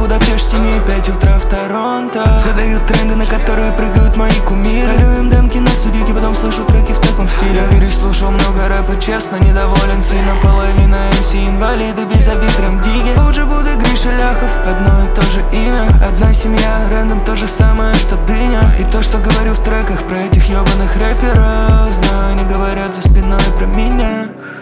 Будапеште, не 5 утра в Торонто. Задают тренды, на которые прыгают мои кумиры. Галю им демки на студийке, потом слышу треки в таком стиле. Я переслушал много рэпа, честно, недоволен сильно. Половина МС инвалиды, без обид рэм-диги. Лучше буду Гриша Ляхов, одно и то же имя. Одна семья, рэндом то же самое, что дыня. И то, что говорю в треках про этих ёбаных рэперов, знаю, они говорят за спиной про меня.